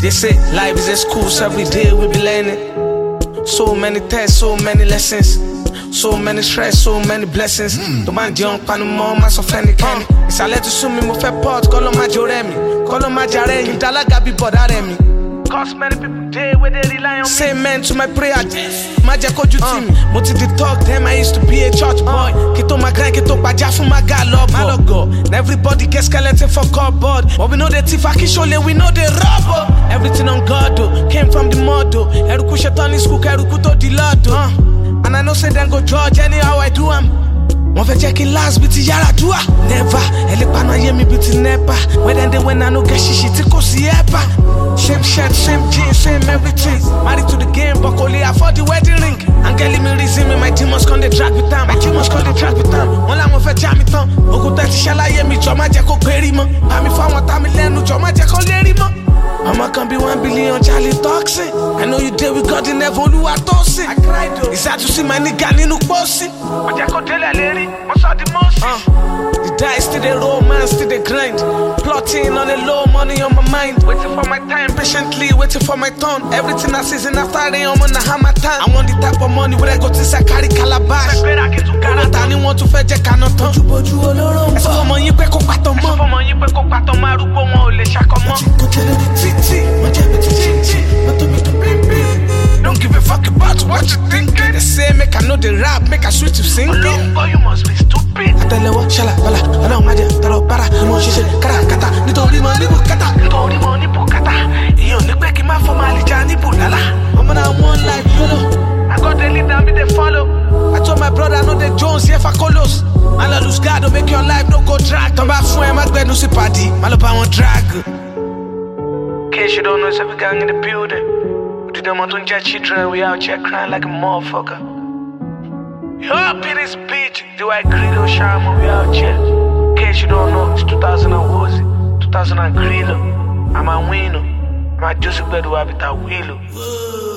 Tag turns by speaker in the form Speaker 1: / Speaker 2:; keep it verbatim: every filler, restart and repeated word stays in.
Speaker 1: They say life is a school, so every day we be learning. So many tests, so many lessons. So many stress, so many blessings. To man young, panu mo ma so friendly kenny. It's a let to sue me, mo fe pot, call on my joremi. Call on my jaremi, dalaga be bodaremi. Cause many people day where they rely on me. Say amen to my prayer. Magic could you team. But to the talk, them I used to be a church boy. Kito my grand, kito baja for my gallop. Malogo. Everybody gets skeleton for cardboard. But we know the thief, I can show you, we know the robber. Everything on God though, came from the model. Eruku shetani school, eruku to the Lord. Uh. And I know say them go judge anyhow I do am. One for checking last bit yara do never. Elepana ye me bit never. When then they when I no get shit to go see ever. Same shirt, same jeans, same everything. Married to the game, but only afford the wedding ring. And getting me reason me, my demons come they drag with them. My demons come they drag with them. One I'm for jam it on. Ogo thirty shall I hear me, Joma Jacko Perima. I'm if I want time lenu, Joma Jacko Lerima. I'ma can be one billion Charlie toxic. I know you deal with God in never who I toss it. I cried though. It's hard to see my nigga in no bossy. But I could tell a lady, what's all the most? Uh, the dice still the romance, still the grind. Plotting on the low money on my mind. Waiting for my time patiently, waiting for my turn. Everything I season after they I'm on the hammer time. I want the type of money where I go to Sakari Calabash. But I didn't want to fetch a cannon. It's for money, you pick up at the mom. It's for money, you pick up at the Marubo, only Shakoma. Don't give a fuck about what you think. They say make I know the rap, make I switch to singing. Boy, you must be stupid. I tell you what, shala, bala, I don't matter, taro para, no she said, kara kata, nitori money bukata, nitori money bukata. You only back in my family, Johnny Bulala. I'm on one life, you know. I got the lead down, be they follow. I told my brother, I know the Jones here for Colos. I lose God, don't make your life no go drag. Don't buy phone, my bed no see party, Malapa won't drag. In case you don't know, it's every gang in the building. We do them on to jet children, we out here crying like a motherfucker. Up in this bitch, do I Grillo Shama, we out here. In case you don't know, it's two thousand and Wozy, two thousand and Grillo. I'm a winner. I'm a Joseph Bedu Habitat Willow.